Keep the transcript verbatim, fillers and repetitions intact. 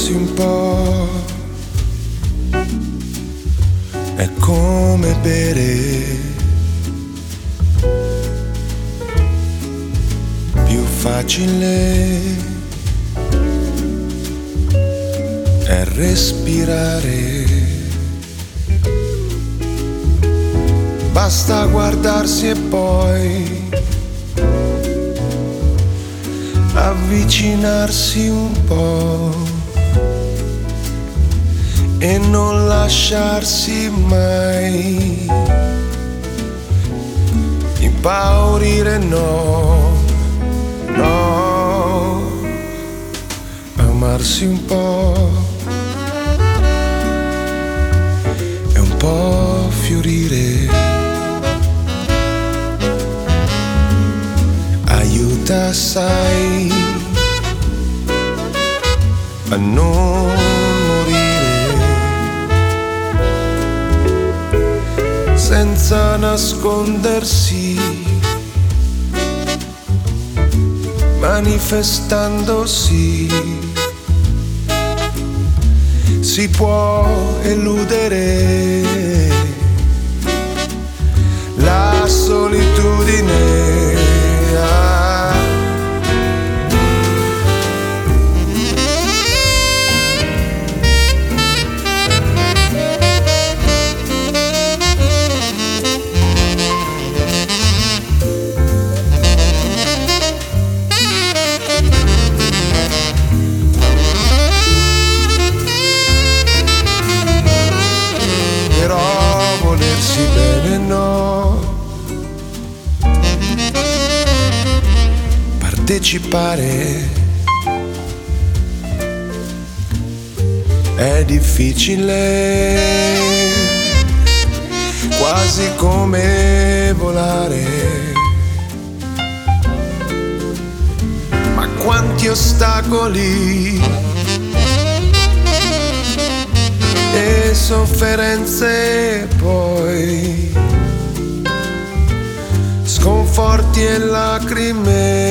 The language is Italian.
amarsi un po' è come bere, più facile è respirare, basta guardarsi e poi avvicinarsi un po' e non lasciarsi mai impaurire, no, no, amarsi un po' e un po' fiorire, aiuta assai a non morire, senza nascondersi, manifestandosi, si può eludere la solitudine. Bene, no, partecipare è difficile, quasi come volare, ma quanti ostacoli e sofferenze, poi sconforti e lacrime